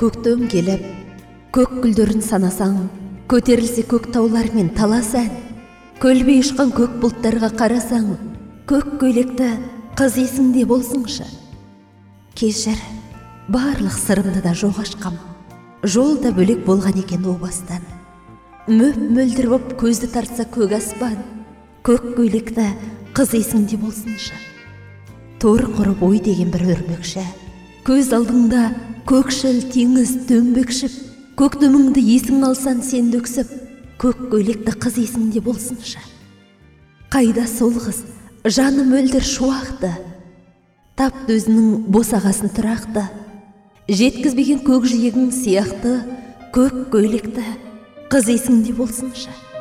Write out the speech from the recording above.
Көктем келіп, көк гүлдерін санасаң, көтерілсе көк таулар мен талас ән. Көлбей ұшқан көк бұлттарға қарасаң, көк көйлекті қыз есіңде болсыншы. Кешір, барлық сырымды да жоқ ашқам. Жолда бөлек болған екен о бастан. Мөп-мөлдір боп көзді тартса көк аспан, көк көйлекті қыз есіңде болсыншы. Тор құрып ой деген бір өрмекші, көз алдыңда көкшіл теңіз дөңбекшіп, көктеміңді есің алсан сен дөксіп, көк көйлекті қыз есіңде болсыншы. Қайда сол қыз, жаны мөлдір шуақты, тапты өзінің босағасын тұрақты, жеткізбеген көк жиегің сияқты, көк көйлекті қыз есіңде болсыншы.